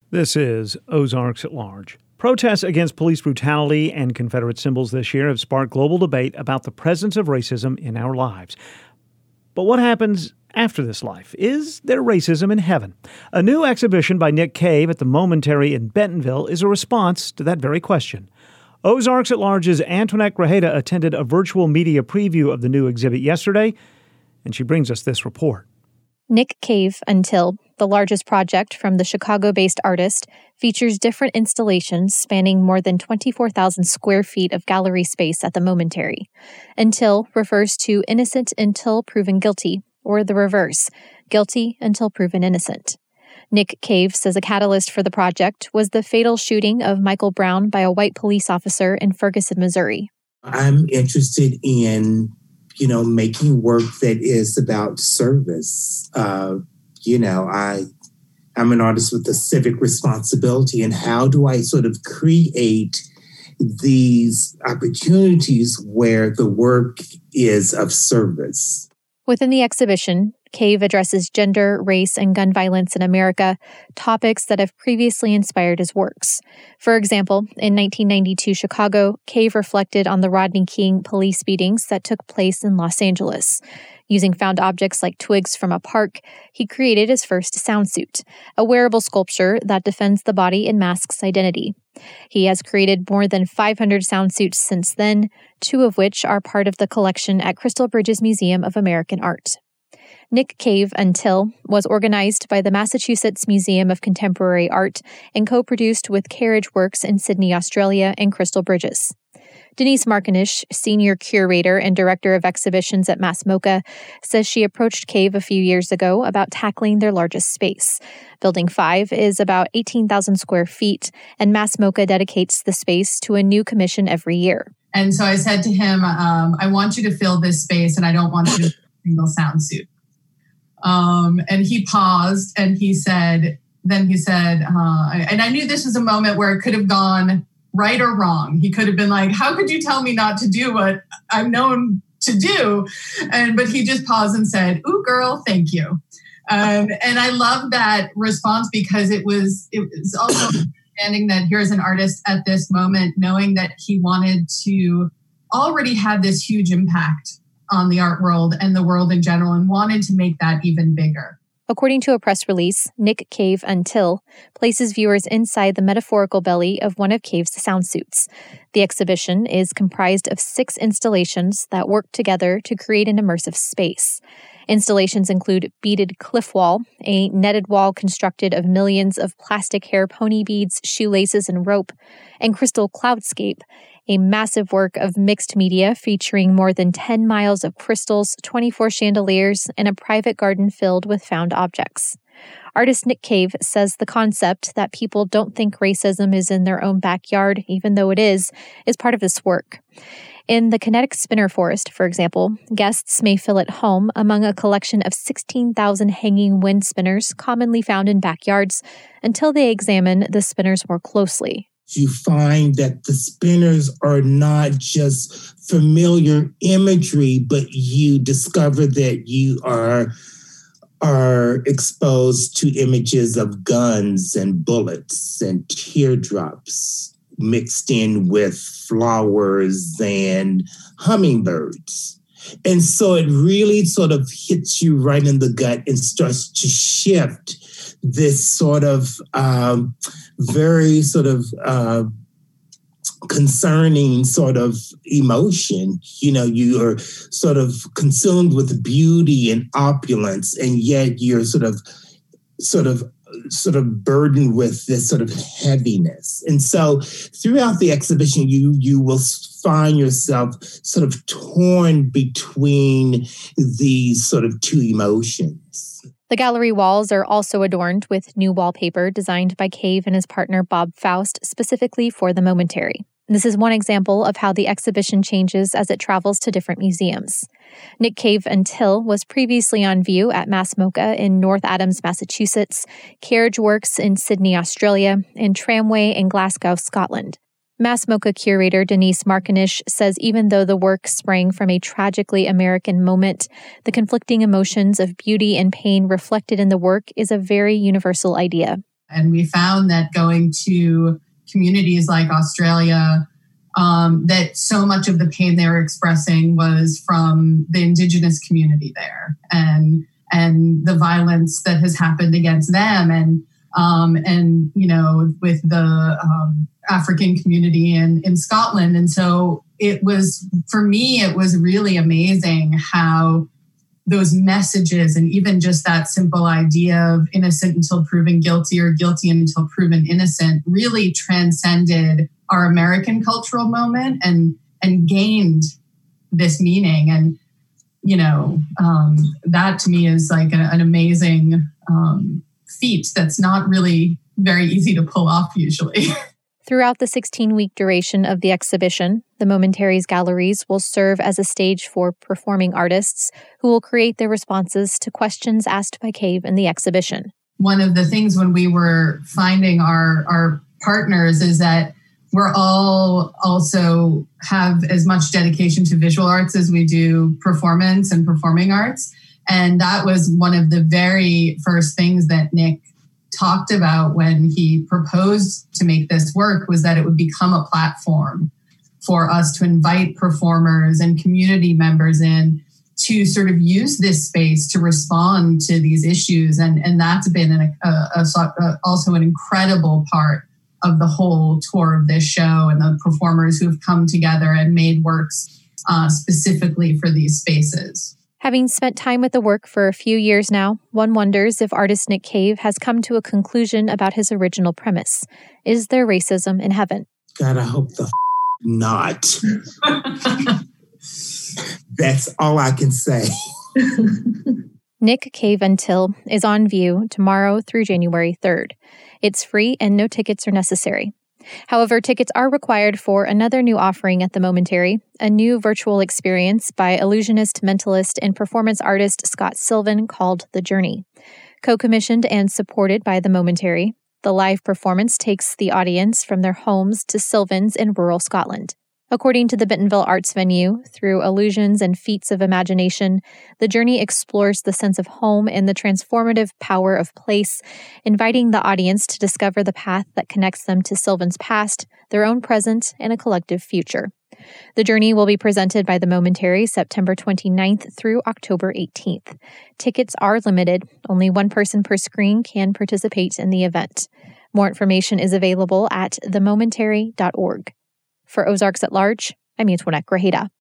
This is Ozarks at Large. Protests against police brutality and Confederate symbols this year have sparked global debate about the presence of racism in our lives. But what happens after this life? Is there racism in heaven? A new exhibition by Nick Cave at the Momentary in Bentonville is a response to that very question. Ozarks at Large's Antoinette Grajeda attended a virtual media preview of the new exhibit yesterday, and she brings us this report. Nick Cave Until, the largest project from the Chicago-based artist, features different installations spanning more than 24,000 square feet of gallery space at the Momentary. Until refers to innocent until proven guilty, or the reverse, guilty until proven innocent. Nick Cave says a catalyst for the project was the fatal shooting of Michael Brown by a white police officer in Ferguson, Missouri. I'm interested in making work that is about service. I'm an artist with a civic responsibility, and how do I sort of create these opportunities where the work is of service? Within the exhibition, Cave addresses gender, race, and gun violence in America, topics that have previously inspired his works. For example, in 1992 Chicago, Cave reflected on the Rodney King police beatings that took place in Los Angeles. Using found objects like twigs from a park, he created his first sound suit, a wearable sculpture that defends the body and masks identity. He has created more than 500 sound suits since then, 2 of which are part of the collection at Crystal Bridges Museum of American Art. Nick Cave Until was organized by the Massachusetts Museum of Contemporary Art and co-produced with Carriage Works in Sydney, Australia, and Crystal Bridges. Denise Markanish, senior curator and director of exhibitions at Mass MoCA, says she approached Cave a few years ago about tackling their largest space. Building 5 is about 18,000 square feet, and Mass MoCA dedicates the space to a new commission every year. And so I said to him, I want you to fill this space, and I don't want you to fill a single sound suit. And he paused, and he said, and I knew this was a moment where it could have gone right or wrong. He could have been like, how could you tell me not to do what I'm known to do? But he just paused and said, ooh, girl, thank you. And I love that response, because it was also understanding that here's an artist at this moment, knowing that he wanted to already have this huge impact on the art world and the world in general, and wanted to make that even bigger. According to a press release, Nick Cave Until places viewers inside the metaphorical belly of one of Cave's sound suits. The exhibition is comprised of 6 installations that work together to create an immersive space. Installations include Beaded Cliff Wall, a netted wall constructed of millions of plastic hair pony beads, shoelaces, and rope, and Crystal Cloudscape, a massive work of mixed media featuring more than 10 miles of crystals, 24 chandeliers, and a private garden filled with found objects. Artist Nick Cave says the concept that people don't think racism is in their own backyard, even though it is part of this work. In the Kinetic Spinner Forest, for example, guests may feel at home among a collection of 16,000 hanging wind spinners commonly found in backyards until they examine the spinners more closely. You find that the spinners are not just familiar imagery, but you discover that you are exposed to images of guns and bullets and teardrops mixed in with flowers and hummingbirds. And so it really sort of hits you right in the gut and starts to shift this sort of very sort of concerning sort of emotion. You are sort of consumed with beauty and opulence, and yet you're sort of burdened with this sort of heaviness. And so throughout the exhibition, you will find yourself sort of torn between these sort of 2 emotions. The gallery walls are also adorned with new wallpaper designed by Cave and his partner Bob Faust specifically for the Momentary. This is one example of how the exhibition changes as it travels to different museums. Nick Cave Until was previously on view at Mass MoCA in North Adams, Massachusetts, Carriage Works in Sydney, Australia, and Tramway in Glasgow, Scotland. Mass MoCA curator Denise Markanish says even though the work sprang from a tragically American moment, the conflicting emotions of beauty and pain reflected in the work is a very universal idea. And we found that going to communities like Australia, that so much of the pain they were expressing was from the Indigenous community there and the violence that has happened against them and with the African community in Scotland. And so it was really amazing how those messages and even just that simple idea of innocent until proven guilty or guilty until proven innocent really transcended our American cultural moment and gained this meaning. And, that to me is like an amazing feat that's not really very easy to pull off usually. Throughout the 16-week duration of the exhibition, the Momentaries galleries will serve as a stage for performing artists who will create their responses to questions asked by Cave in the exhibition. One of the things when we were finding our partners is that we're all also have as much dedication to visual arts as we do performance and performing arts. And that was one of the very first things that Nick talked about when he proposed to make this work, was that it would become a platform for us to invite performers and community members in to sort of use this space to respond to these issues. And that's been also an incredible part of the whole tour of this show, and the performers who have come together and made works specifically for these spaces. Having spent time with the work for a few years now, one wonders if artist Nick Cave has come to a conclusion about his original premise. Is there racism in heaven? God, I hope not. That's all I can say. Nick Cave Until is on view tomorrow through January 3rd. It's free and no tickets are necessary. However, tickets are required for another new offering at the Momentary, a new virtual experience by illusionist, mentalist, and performance artist Scott Sylvan called The Journey. Co-commissioned and supported by the Momentary, the live performance takes the audience from their homes to Sylvan's in rural Scotland. According to the Bentonville Arts Venue, through illusions and feats of imagination, The Journey explores the sense of home and the transformative power of place, inviting the audience to discover the path that connects them to Sylvan's past, their own present, and a collective future. The Journey will be presented by the Momentary September 29th through October 18th. Tickets are limited. Only one person per screen can participate in the event. More information is available at themomentary.org. For Ozarks at Large, I'm Antoinette Grajeda.